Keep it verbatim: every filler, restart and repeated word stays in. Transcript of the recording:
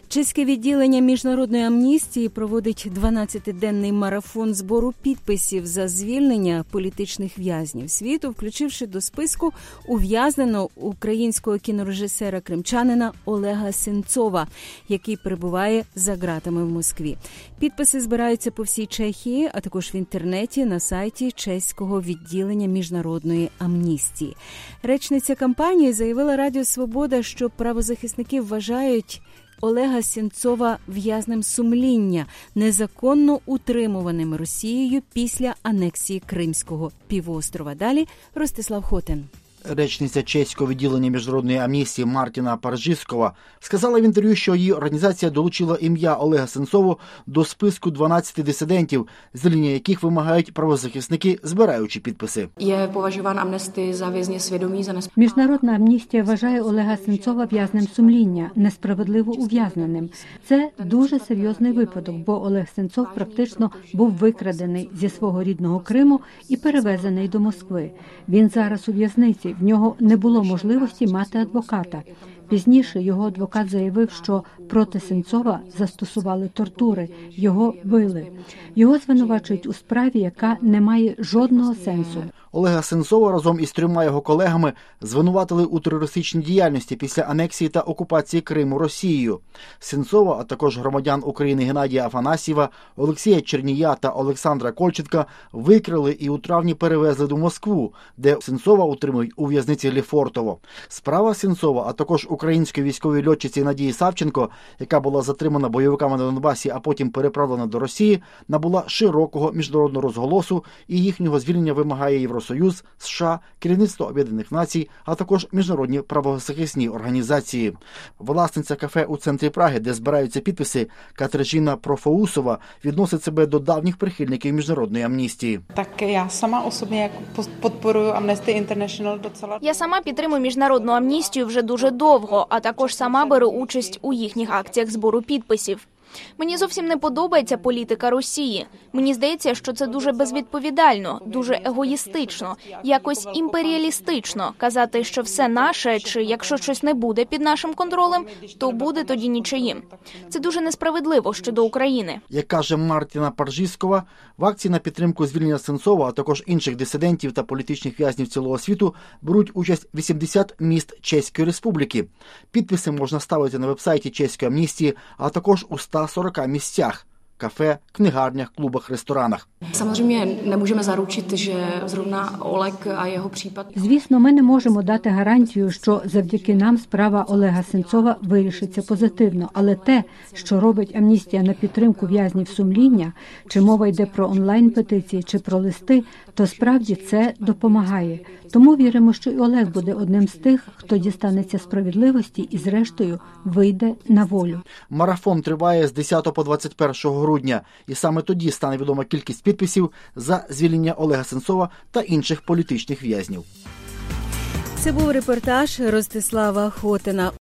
Чеське відділення Міжнародної амністії проводить дванадцятиденний марафон збору підписів за звільнення політичних в'язнів світу, включивши до списку ув'язненого українського кінорежисера-кримчанина Олега Сенцова, який перебуває за ґратами в Москві. Підписи збираються по всій Чехії, а також в інтернеті на сайті чеського відділення Міжнародної амністії. Речниця кампанії заявила Радіо Свобода, що правозахисники вважають Олега Сенцова в'язнем сумління, незаконно утримуваним Росією після анексії Кримського півострова. Далі Ростислав Хотин. Речниця чеського відділення Міжнародної амністії Мартіна Паржіскова сказала в інтерв'ю, що її організація долучила ім'я Олега Сенцова до списку дванадцяти дисидентів, звільнення яких вимагають правозахисники, збираючи підписи. Є поважуван амнестії за в'язня свідомі за несправедливо. Міжнародна амністія вважає Олега Сенцова в'язнем сумління, несправедливо ув'язненим. Це дуже серйозний випадок, бо Олег Сенцов практично був викрадений зі свого рідного Криму і перевезений до Москви. Він зараз у в'язниці. В нього не було можливості мати адвоката. Пізніше його адвокат заявив, що проти Сенцова застосували тортури, його били. Його звинувачують у справі, яка не має жодного сенсу. Олега Сенцова разом із трьома його колегами звинуватили у терористичній діяльності після анексії та окупації Криму Росією. Сенцова, а також громадян України Геннадія Афанасьєва, Олексія Чернія та Олександра Кольченка викрили і у травні перевезли до Москву, де Сенцова утримують у в'язниці Лефортово. Справа Сенцова, а також української військової льотчиці Надії Савченко, яка була затримана бойовиками на Донбасі, а потім переправлена до Росії, набула широкого міжнародного розголосу, і їхнього звільнення вимагає Євросоюз, США, керівництво Об'єднаних Націй, а також міжнародні правозахисні організації. Власниця кафе у центрі Праги, де збираються підписи, Катерина Профоусова, відносить себе до давніх прихильників міжнародної амністії. Так я сама особисто підтримую Amnesty International docela. Я сама підтримую міжнародну амністію вже дуже довго, а також сама беру участь у їхніх акціях збору підписів. Мені зовсім не подобається політика Росії. Мені здається, що це дуже безвідповідально, дуже егоїстично, якось імперіалістично казати, що все наше, чи якщо щось не буде під нашим контролем, то буде тоді нічиїм. Це дуже несправедливо щодо України. Як каже Мартіна Паржіскова, в акції на підтримку звільнення Сенцова, а також інших дисидентів та політичних в'язнів цілого світу беруть участь вісімдесят міст Чеської Республіки. Підписи можна ставити на вебсайті Чеської амністії, а також у ста сорока місцях – кафе, книгарнях, клубах, ресторанах. Samozřejmě nemůžeme zaručit, že zrovna Oleg a jeho případ. Звісно, ми не можемо дати гарантію, що завдяки нам справа Олега Сенцова вирішиться позитивно, але те, що робить амністія на підтримку в'язнів сумління, чи мова йде про онлайн-петиції, чи про листи, то справді це допомагає. Тому віримо, що і Олег буде одним з тих, хто дістанеться справедливості і зрештою вийде на волю. Марафон триває з десятого по двадцять перше грудня, і саме тоді стане відома кількість підписів за звільнення Олега Сенцова та інших політичних в'язнів. Це був репортаж Ростислава Хотина.